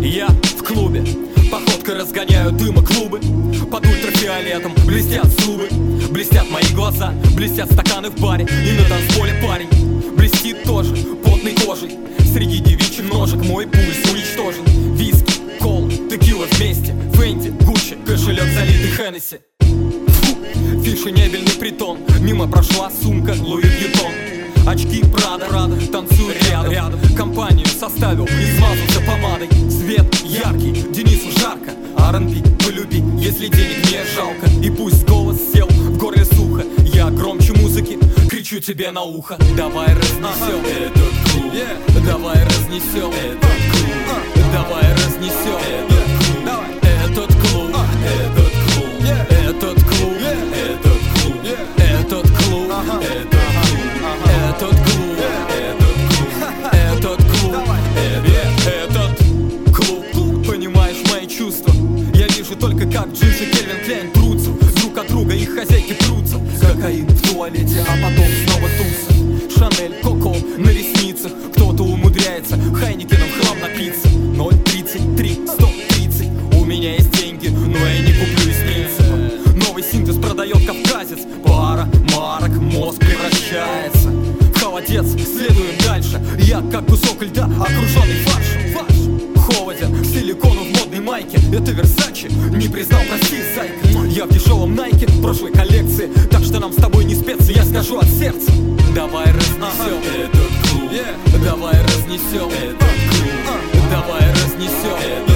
Я в клубе, походкой разгоняю дыма клубы. Под ультрафиолетом блестят зубы, блестят мои глаза, блестят стаканы в баре. И на танцполе парень блестит тоже потной кожей. Среди девичьих ножек мой пульс уничтожен. Виски, кола, текила вместе, Фенди, Гуччи, кошелек залитый Хеннесси. Фиши небельный притон, мимо прошла сумка Луи Вьютон. Очки Прада, танцуют рядом. Компанию составил, измазался помадой. Свет яркий, Денису жарко. R&B полюби, если денег не жалко. И пусть голос сел, в горле сухо, я громче музыки кричу тебе на ухо. Давай разнесем этот клуб, давай разнесем этот клуб, давай разнесем этот клуб, этот клуб, этот клуб, этот клуб, этот клуб, этот клуб, этот клуб, этот клуб. Понимаешь мои чувства? Я вижу только, как Джинс и Кельвин Кляйн трутся друг от друга, их хозяйки прутся. Кокаин в туалете, а потом снова туса. Шанель, Коко на ресницах. Кто-то умудряется Хайникином хлам напиться. 0,33, 130. У меня есть деньги, но я не куплю из принципа. Новый синтез продает кавказец. Пара, марок, мозг превращается в холодец. Следуем дальше. Я как кусок льда, окруженный фаршем. Холоден, силикону в модной майке. Это Версачи, не признал, прости, зайка. Я в дешевом найке прошлой коллекции, так что нам с тобой не спецы, я скажу от сердца. Давай разнесем этот клуб, давай разнесем этот клуб, давай разнесем.